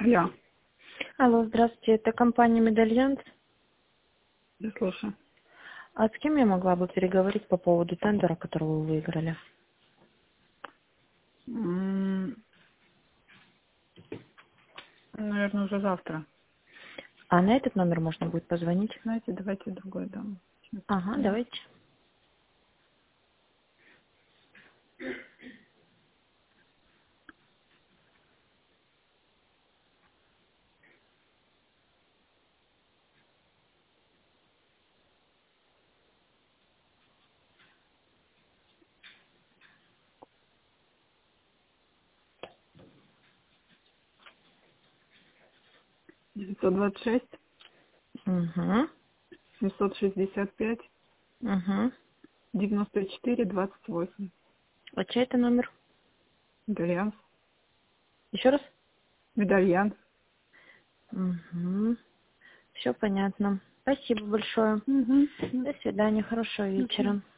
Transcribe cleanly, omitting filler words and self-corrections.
Алло, Алло, здравствуйте, это компания «Медальянс». я слушаю. А с кем я могла бы переговорить по поводу тендера, который вы выиграли? Наверное, уже завтра. А на этот номер можно будет позвонить? Знаете, давайте другой дам. Сейчас Ага, посмотрю. давайте. Девятьсот Угу, 765 угу. 94 28. А чей это номер? Медальянс. Еще раз? Медальянс. Угу. Все понятно. Спасибо большое. Угу. До свидания, хорошего вечера.